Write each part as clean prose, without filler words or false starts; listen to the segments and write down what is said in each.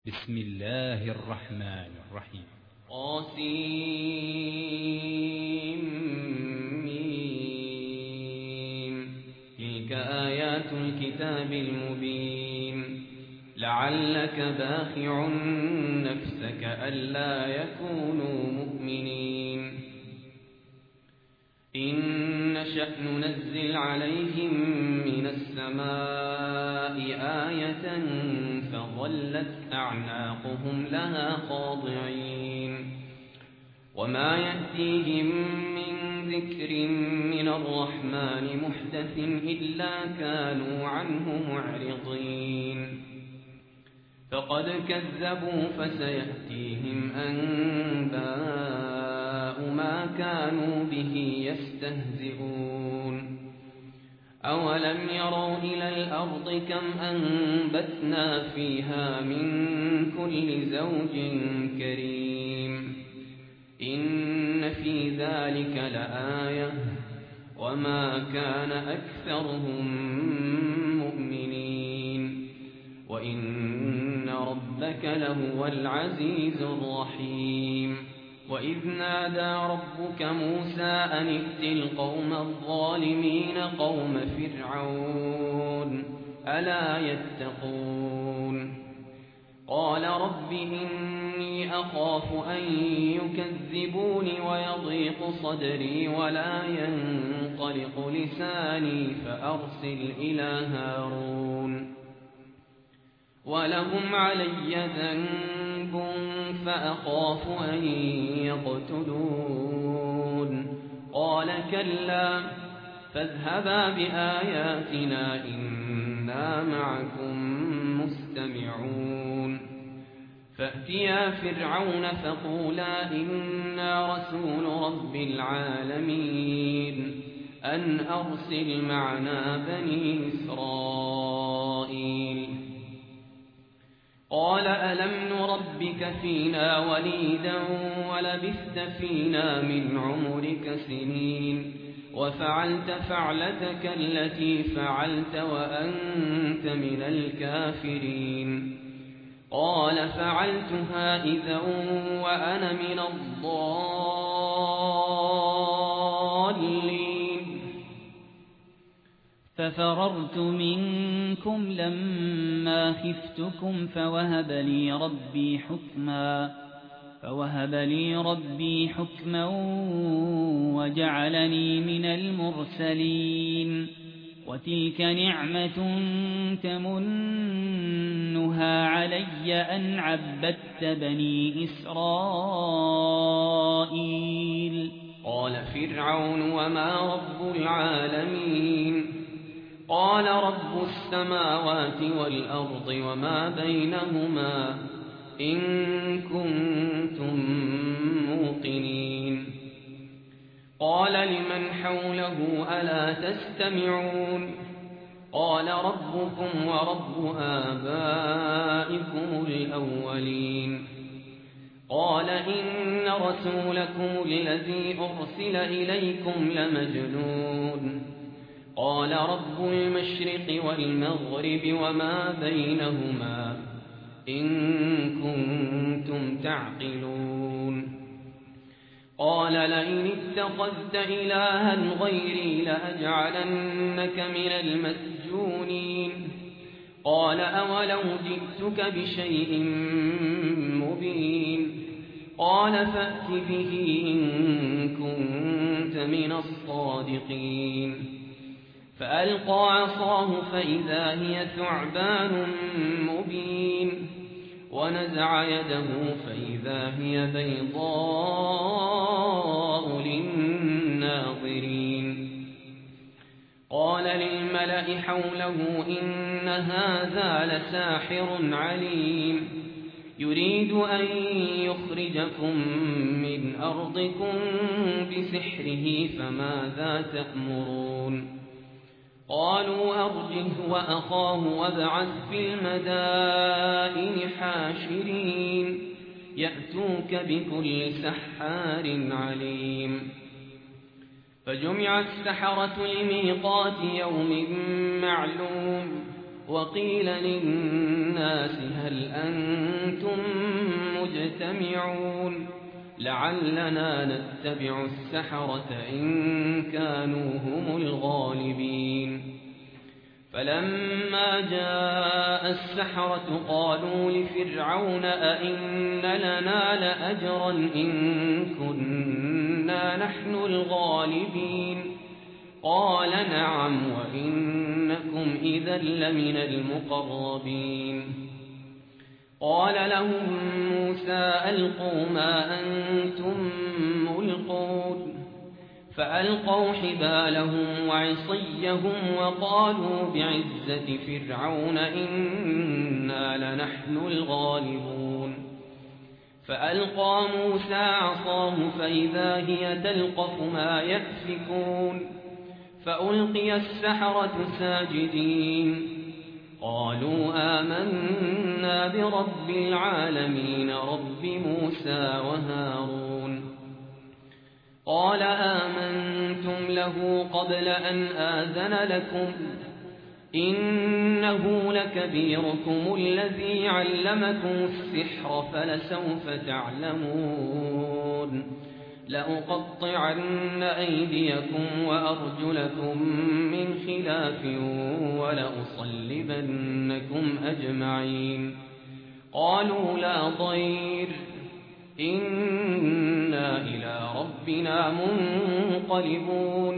بسم الله الرحمن الرحيم. طاسيم. تلك آيات الكتاب المبين. لعلك باخع نفسك ألا يكونوا مؤمنين. إن نشأ ننزل عليهم من السماء آية فظلت أعناقهم لها خاضعين وما يأتيهم من ذكر من الرحمن محدث إلا كانوا عنه معرضين. فقد كذبوا فسيأتيهم أنباء ما كانوا به يستهزئون. أولم يروا إلى الأرض كم أنبتنا فيها من كل زوج كريم إن في ذلك لآية وما كان أكثرهم مؤمنين وإن ربك لهو العزيز الرحيم. وإذ نادى ربك موسى أن ائت القوم الظالمين قوم فرعون ألا يتقون. قال رب إني أخاف أن يكذبون ويضيق صدري ولا ينطلق لساني فأرسل إلى هارون ولهم علي ذنب فأخاف أن يقتلون. قال كلا فاذهبا بآياتنا إنا معكم مستمعون. فأتيا فرعون فقولا إنا رسول رب العالمين أن أرسل معنا بني إسرائيل. قال ألم نربك فينا وليدا ولبثت فينا من عمرك سنين وفعلت فعلتك التي فعلت وأنت من الكافرين. قال فعلتها إذا وأنا من الضالين. ففررت منكم لما خفتكم فوهب لي ربي حكما وجعلني من المرسلين. وتلك نعمة تمنها علي أن عبدت بني إسرائيل. قال فرعون وما رب العالمين. قال رب السماوات والأرض وما بينهما إن كنتم موقنين. قال لمن حوله ألا تستمعون. قال ربكم ورب آبائكم الأولين. قال إن رسولكم الذي أرسل إليكم لمجنون. قال رب المشرق والمغرب وما بينهما إن كنتم تعقلون. قال لئن اتخذت إلها غيري لأجعلنك من المسجونين. قال أولو جئتك بشيء مبين. قال فأت به إن كنت من الصادقين. فألقى عصاه فإذا هي ثعبان مبين ونزع يده فإذا هي بيضاء للناظرين. قال للملأ حوله إن هذا لساحر عليم يريد أن يخرجكم من أرضكم بسحره فماذا تأمرون. قالوا أرجه وأخاه وابعث في المدائن حاشرين يأتوك بكل سحار عليم. فجمع السحرة لميقات يوم معلوم وقيل للناس هل أنتم مجتمعون لعلنا نتبع السحرة إن كانوا هم الغالبين فلما جاء السحرة قالوا لفرعون أئن لنا لأجرا إن كنا نحن الغالبين قال نعم وإنكم إذا لمن المقربين قال لهم موسى ألقوا ما أنتم ملقون فألقوا حبالهم وعصيهم وقالوا بعزة فرعون إنا لنحن الغالبون فألقى موسى عصاه فإذا هي تلقف ما يأفكون فألقي السحرة ساجدين قالوا آمنا برب العالمين رب موسى وهارون قال آمنتم له قبل أن آذن لكم إنه لكبيركم الذي علمكم السحر فلسوف تعلمون لأقطعن أيديكم وأرجلكم من خلاف ولأصلبنكم أجمعين قالوا لا ضير إنا إلى ربنا منقلبون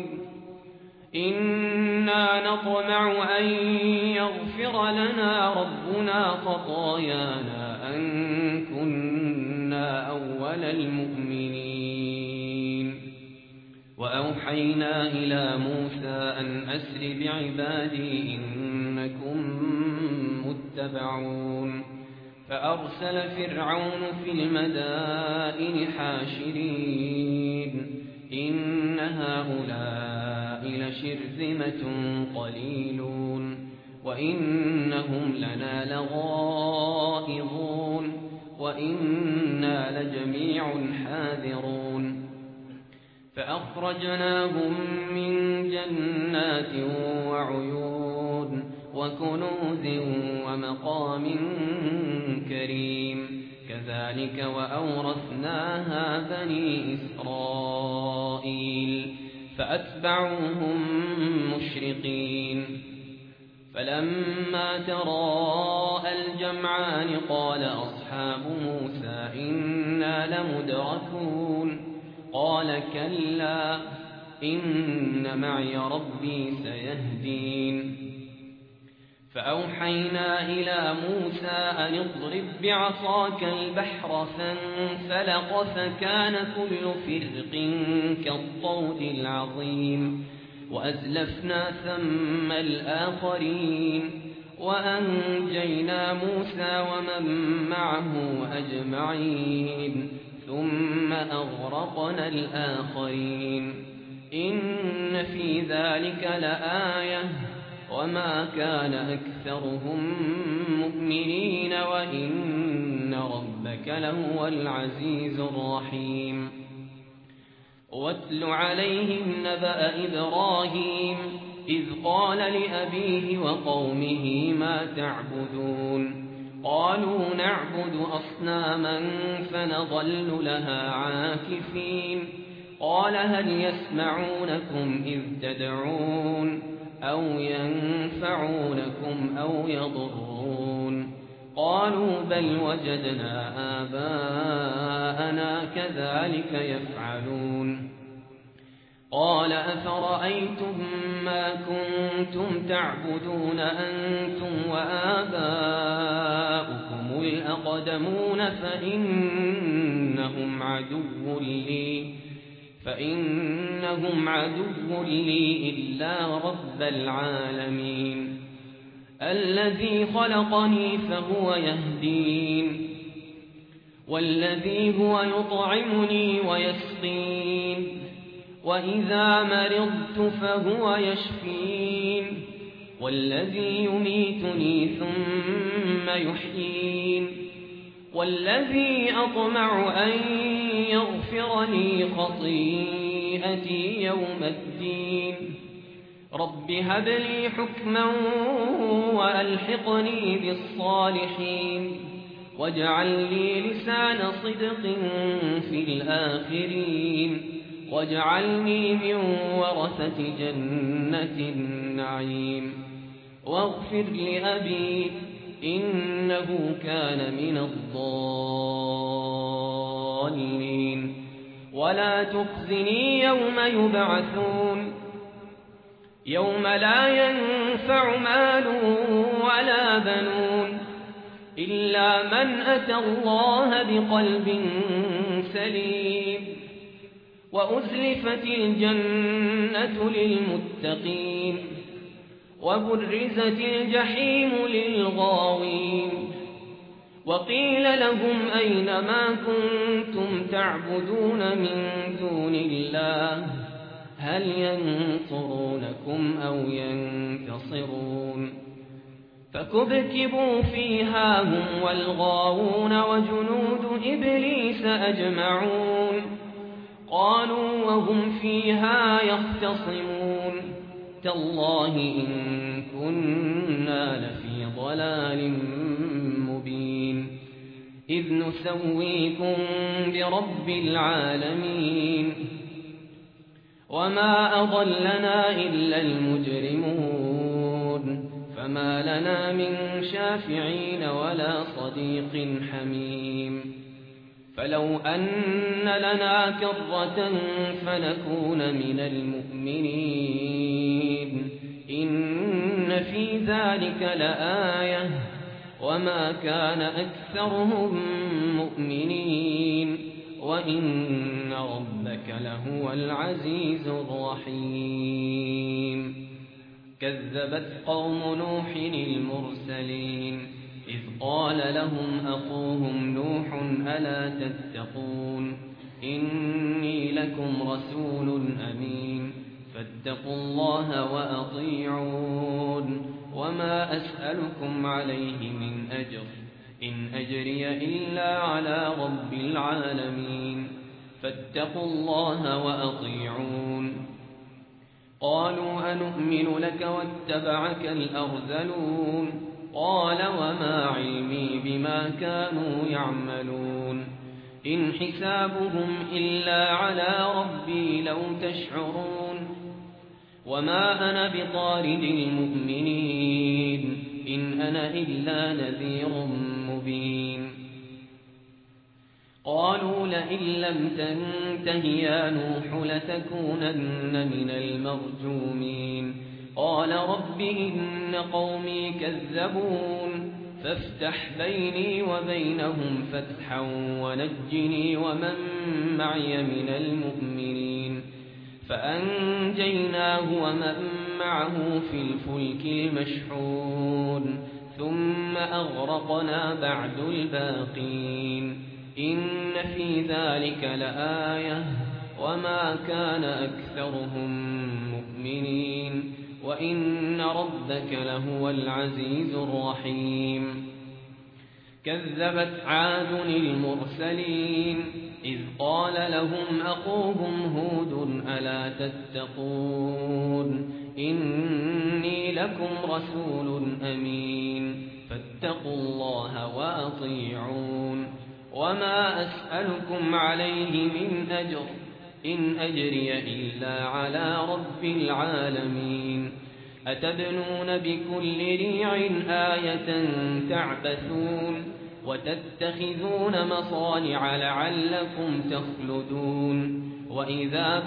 إنا نطمع أن يغفر لنا ربنا خطايانا أن كنا أول المؤمنين وأوحينا إلى موسى أن أسر بعبادي إنكم متبعون فأرسل فرعون في المدائن حاشرين إن هؤلاء لشرذمة قليلون وإنهم لنا لغائظون وإنا لجميع حاذرون فأخرجناهم من جنات وعيون وكنوز ومقام كريم كذلك وأورثناها بني إسرائيل فأتبعوهم مشرقين فلما تراءى الجمعان قال أصحاب موسى إنا لمدركون قال كلا إن معي ربي سيهدين فأوحينا إلى موسى أن اضرب بعصاك البحر فانفلق فكان كل فرق كالطود العظيم وأزلفنا ثم الآخرين وأنجينا موسى ومن معه أجمعين ثم أغرقنا الآخرين إن في ذلك لآية وما كان أكثرهم مؤمنين وإن ربك لهو العزيز الرحيم واتل عليهم نبأ إبراهيم إذ قال لأبيه وقومه ما تعبدون قالوا نعبد أصناما فنظل لها عاكفين قال هل يسمعونكم إذ تدعون أو ينفعونكم أو يضرون قالوا بل وجدنا آباءنا كذلك يفعلون قال أفرأيتم ما كنتم تعبدون أنتم وآباؤكم الأقدمون فإنهم عدو لي إلا رب العالمين الذي خلقني فهو يهدين والذي هو يطعمني ويسقين وإذا مرضت فهو يشفين والذي يميتني ثم يحيين والذي أطمع أن يغفر لي خطيئتي يوم الدين رب هب لي حكما وألحقني بالصالحين واجعل لي لسان صدق في الآخرين واجعلني من ورثة جنة النعيم واغفر لأبي إنه كان من الضالين ولا تخزني يوم يبعثون يوم لا ينفع مال ولا بنون إلا من أتى الله بقلب سليم وأزلفت الجنة للمتقين وبرزت الجحيم للغاوين وقيل لهم أين ما كنتم تعبدون من دون الله هل ينصرونكم أو ينتصرون فكبكبوا فيها هم والغاوون وجنود إبليس أجمعون قالوا وهم فيها يختصمون تالله إن كنا لفي ضلال مبين إذ نسويكم برب العالمين وما أضلنا إلا المجرمون فما لنا من شافعين ولا صديق حميم فلو أن لنا كرة فنكون من المؤمنين إن في ذلك لآية وما كان أكثرهم مؤمنين وإن ربك لهو العزيز الرحيم كذبت قوم نوح المرسلين إذ قال لهم أخوهم نوح ألا تتقون إني لكم رسول أمين فاتقوا الله وأطيعون وما أسألكم عليه من أجر إن أجري إلا على رب العالمين فاتقوا الله وأطيعون قالوا أنؤمن لك واتبعك الأرذلون قال وما علمي بما كانوا يعملون إن حسابهم إلا على ربي لو تشعرون وما أنا بطارد المؤمنين إن أنا إلا نذير مبين قالوا لئن لم تنته يا نوح لتكونن من المرجومين قال رب إن قومي كذبون فافتح بيني وبينهم فتحا ونجني ومن معي من المؤمنين فأنجيناه ومن معه في الفلك المشحون ثم أغرقنا بعد الباقين إن في ذلك لآية وما كان أكثرهم مؤمنين وإن ربك لهو العزيز الرحيم كذبت عاد المرسلين إذ قال لهم أخوهم هود ألا تتقون إني لكم رسول أمين فاتقوا الله وأطيعون وما أسألكم عليه من أجر إن أجري إلا على رب العالمين أتبنون بكل ريع آية تعبثون وتتخذون مصانع لعلكم تخلدون وإذا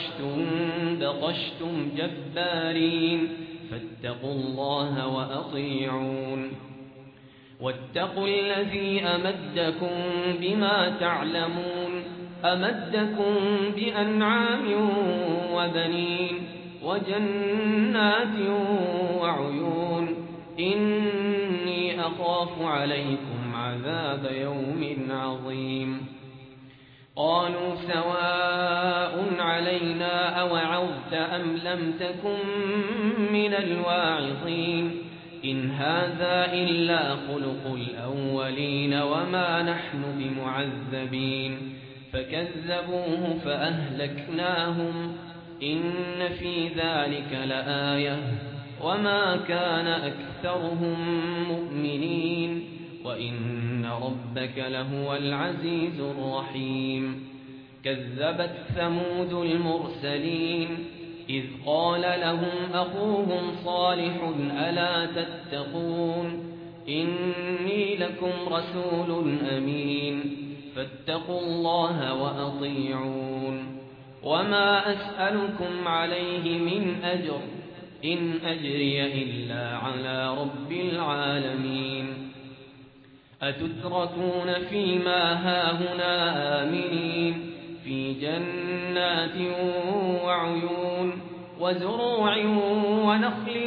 بطشتم جبارين فاتقوا الله وأطيعون واتقوا الذي أمدكم بما تعلمون أمدكم بأنعام وبنين وجنات وعيون إني أخاف عليكم عذاب يوم عظيم قالوا سواء علينا أوعظت أم لم تكن من الواعظين إن هذا إلا خلق الأولين وما نحن بمعذبين فكذبوه فأهلكناهم إن في ذلك لآية وما كان أكثرهم مؤمنين وإن ربك لهو العزيز الرحيم كذبت ثمود المرسلين إذ قال لهم أخوهم صالح ألا تتقون إني لكم رسول أمين فاتقوا الله وأطيعون وما أسألكم عليه من أجر إن أجري إلا على رب العالمين أتتركون فيما هاهنا آمنين في جنات وعيون وزروع ونخل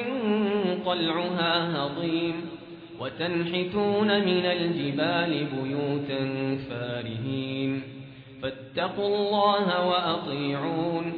طلعها هضيم وتنحتون من الجبال بيوتا فارهين فاتقوا الله وأطيعون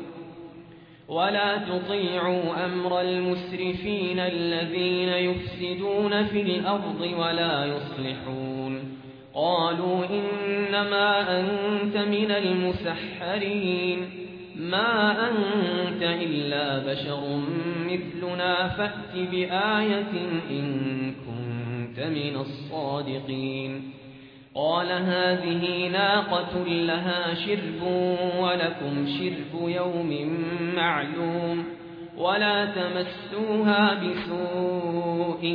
ولا تطيعوا أمر المسرفين الذين يفسدون في الأرض ولا يصلحون قالوا إنما أنت من المسحرين ما أنت إلا بشر مثلنا فأت بآية إن كنت من الصادقين قال هذه ناقة لها شرب ولكم شرب يوم معلوم ولا تمسوها بسوء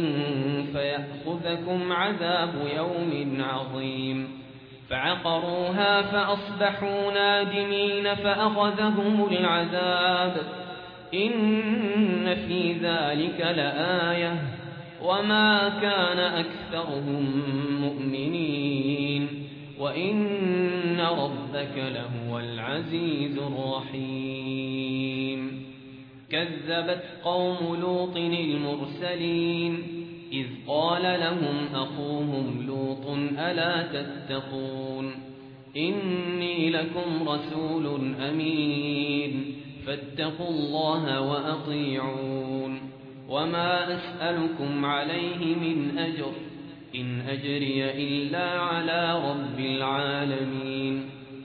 فيأخذكم عذاب يوم عظيم فعقروها فأصبحوا نادمين فأخذهم العذاب إن في ذلك لآية وما كان أكثرهم مؤمنين وإن ربك لهو العزيز الرحيم كذبت قوم لوط المرسلين إذ قال لهم أخوهم لوط ألا تتقون إني لكم رسول أمين فاتقوا الله وأطيعون وما أسألكم عليه من أجر إن أجري إلا على رب العالمين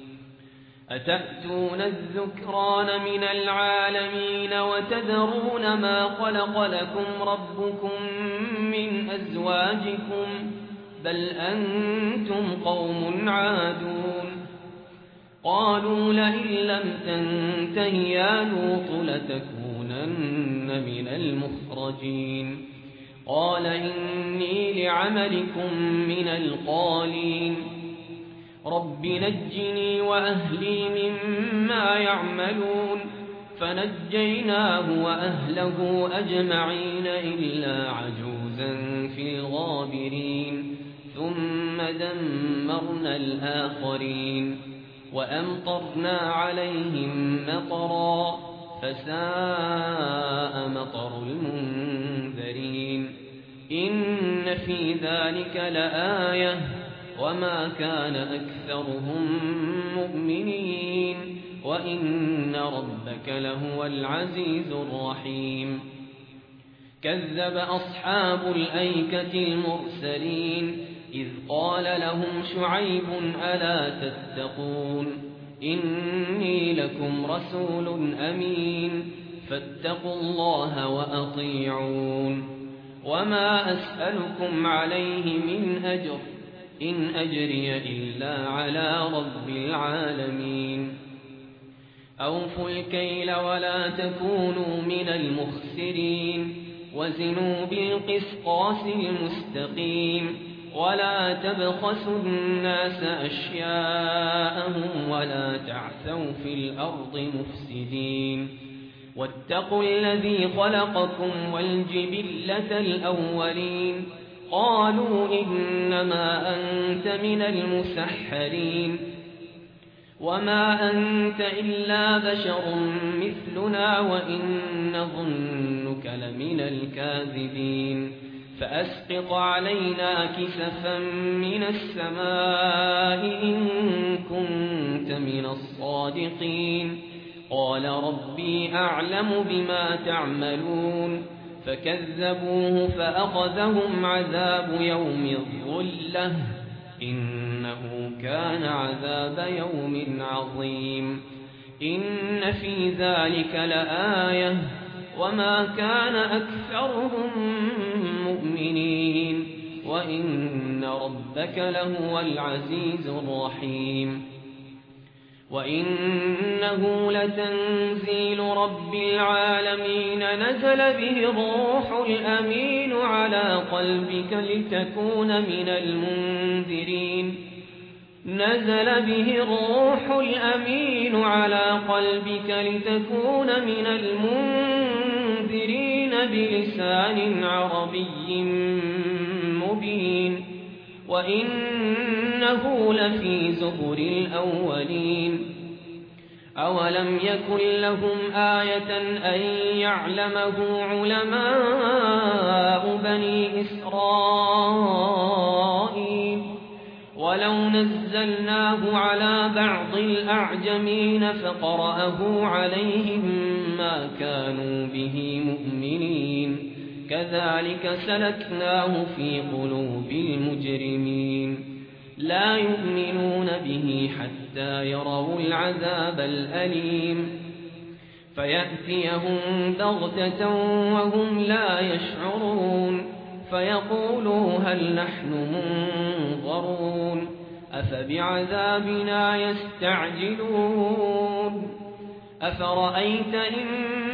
أتأتون الذكران من العالمين وتذرون ما خلق لكم ربكم من أزواجكم بل أنتم قوم عادون قالوا لئن لم تنته يا لوط لتكونن من المخرجين قال إني لعملكم من القالين رب نجني وأهلي مما يعملون فنجيناه وأهله أجمعين إلا عجوزا في الغابرين ثم دمرنا الآخرين وأمطرنا عليهم مطرا فساء مطر المنذرين إن في ذلك لآية وما كان أكثرهم مؤمنين وإن ربك لهو العزيز الرحيم كذب أصحاب الأيكة المرسلين إذ قال لهم شعيب ألا تتقون إني لكم رسول أمين فاتقوا الله وأطيعون وما أسألكم عليه من أجر إن أجري إلا على رب العالمين أوفوا الكيل ولا تكونوا من المخسرين وزنوا بالقسطاس المستقيم ولا تبخسوا الناس أشياءهم ولا تعثوا في الأرض مفسدين واتقوا الذي خلقكم والجبلة الأولين قالوا إنما أنت من المسحرين وما أنت إلا بشر مثلنا وإن نظنك لمن الكاذبين فأسقط علينا كسفا من السماء إن كنت من الصادقين قال ربي أعلم بما تعملون فكذبوه فأخذهم عذاب يوم الظلة إنه كان عذاب يوم عظيم إن في ذلك لآية وما كان أكثرهم مؤمنين وإن ربك لهو العزيز الرحيم وإنه لتنزيل رب العالمين نزل به الروح الأمين على قلبك لتكون من المنذرين بلسان عربي مبين وإنه لفي زبر الأولين أولم يكن لهم آية أن يعلمه علماء بني إسرائيل ولو نزلناه على بعض الأعجمين فقرأه عليهم ما كانوا به مؤمنين كذلك سلكناه في قلوب المجرمين لا يؤمنون به حتى يروا العذاب الأليم فيأتيهم بغتة وهم لا يشعرون فيقولوا هل نحن منظرون أفبعذابنا يستعجلون أفرأيت إن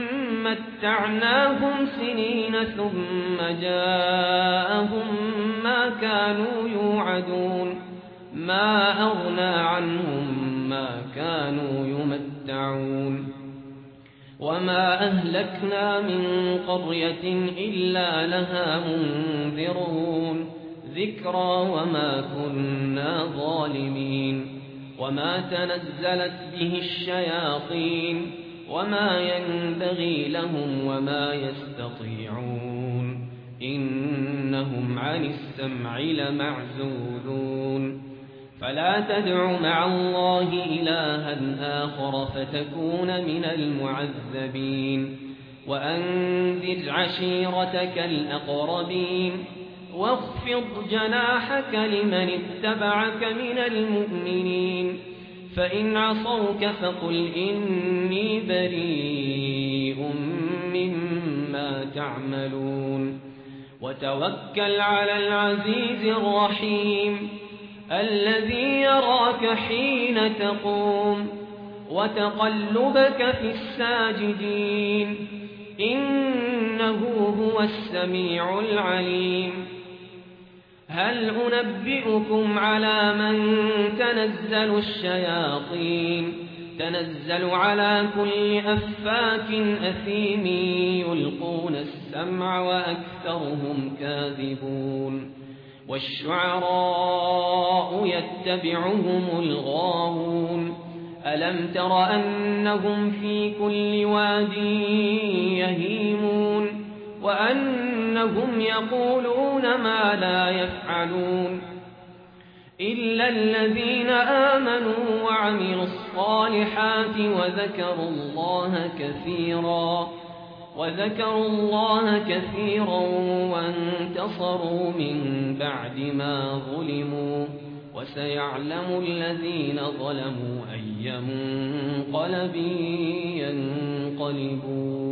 متعناهم سنين ثم جاءهم ما كانوا يوعدون ما أغنى عنهم ما كانوا يمتعون وما أهلكنا من قرية إلا لها منذرون ذكرى وما كنا ظالمين وما تنزلت به الشياطين وما ينبغي لهم وما يستطيعون إنهم عن السمع لمعزولون فلا تدع مع الله إلها آخر فتكون من المعذبين وأنذر عشيرتك الأقربين واخفض جناحك لمن اتبعك من المؤمنين فإن عصوك فقل إني بريء مما تعملون وتوكل على العزيز الرحيم الذي يراك حين تقوم وتقلبك في الساجدين إنه هو السميع العليم هل أنبئكم على من تنزل الشياطين تنزل على كل أفاك أثيم يلقون السمع وأكثرهم كاذبون والشعراء يتبعهم الغاوون ألم تر أنهم في كل واد يهيمون وأنهم يقولون ما لا يفعلون إلا الذين آمنوا وعملوا الصالحات وذكروا الله كثيرا وانتصروا من بعد ما ظلموا وسيعلم الذين ظلموا أي منقلب ينقلبون